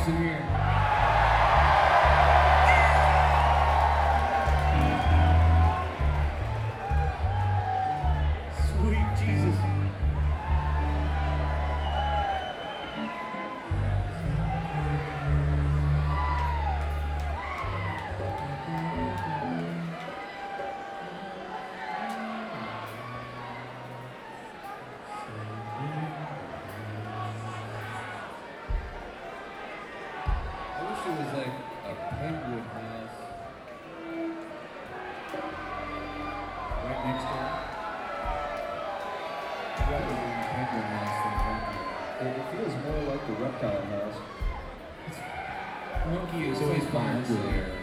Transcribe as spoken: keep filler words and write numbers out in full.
in here. Sweet Jesus. I wish it was like a penguin house right next door. Rather than the penguin house than monkey. It, it feels more like the reptile house. Monkey is always fine there.